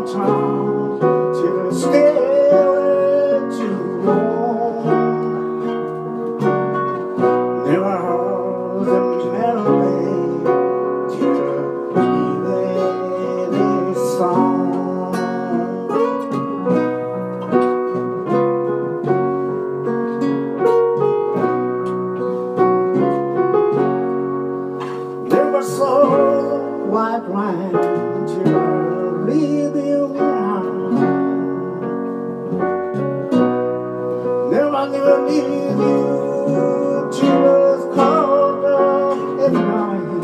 town to the stairway to Rome. Never heard the melody to the song. Never saw the white line till I leave you behind. Never knew leave you till it was cold up at night.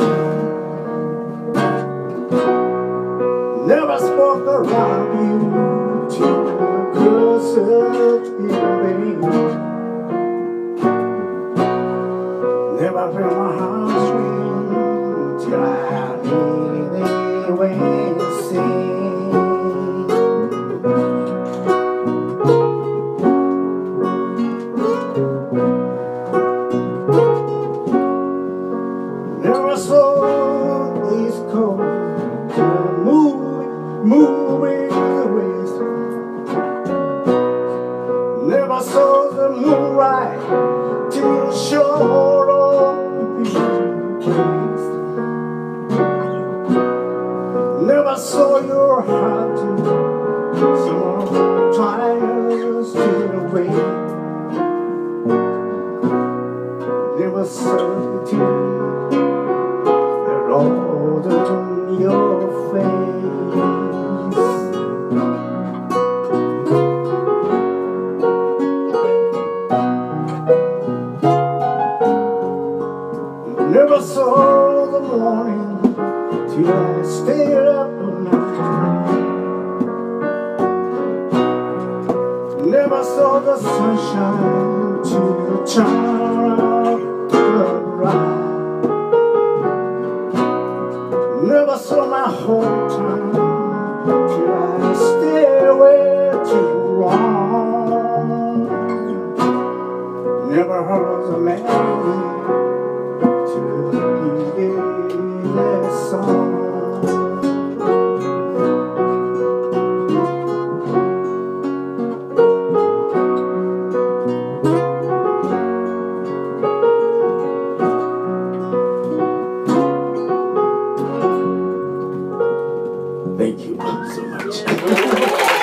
Never spoke around you till the curses in vain. Never felt my heart swing till I hear the wind sing. Never saw the East Coast moving west. Never saw the moon rise till the shore of the place. Never saw your heart sometimes still away. Never saw the tears that rolled on your face. Never saw the morning till I stayed up all night. Never saw the sunshine till the turn of the ride. Never saw my hometown till I stayed away too long. Never heard the melody till the song. Thank you so much.